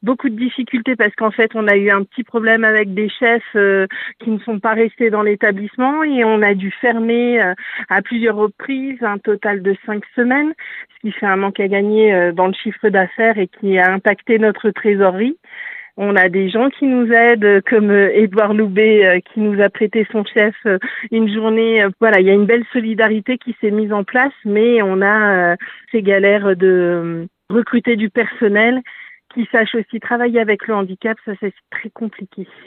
beaucoup de difficultés parce qu'en fait, on a eu un petit problème avec des chefs qui ne sont pas restés dans l'établissement et on a dû fermer à plusieurs reprises, un total de 5 semaines, ce qui fait un manque à gagner dans le chiffre d'affaires et qui a impacté notre trésorerie. On a des gens qui nous aident, comme Édouard Loubet, qui nous a prêté son chef une journée. Voilà, il y a une belle solidarité qui s'est mise en place, mais on a ces galères de recruter du personnel qui sache aussi travailler avec le handicap. Ça, c'est très compliqué.